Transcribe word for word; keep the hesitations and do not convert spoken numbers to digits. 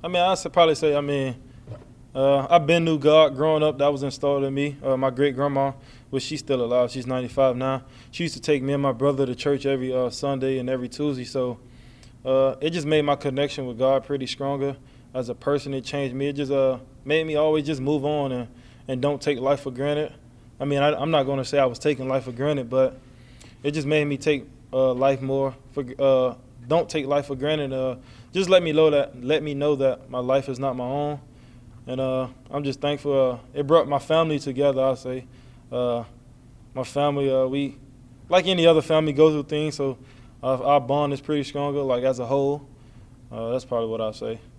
I mean, I should probably say, I mean, uh, I've been knew God growing up. That was installed in me. Uh, my great grandma, well, she's still alive. She's ninety-five now. She used to take me and my brother to church every uh, Sunday and every Tuesday. So uh, it just made my connection with God pretty stronger. As a person, it changed me. It just uh, made me always just move on and, and don't take life for granted. I mean, I, I'm not going to say I was taking life for granted, but it just made me take uh, life more for uh, don't take life for granted. Uh, just let me know that let me know that my life is not my own, and uh, I'm just thankful. Uh, it brought my family together. I say, uh, my family. Uh, we, like any other family, go through things. So uh, our bond is pretty stronger. Like as a whole, uh, that's probably what I say.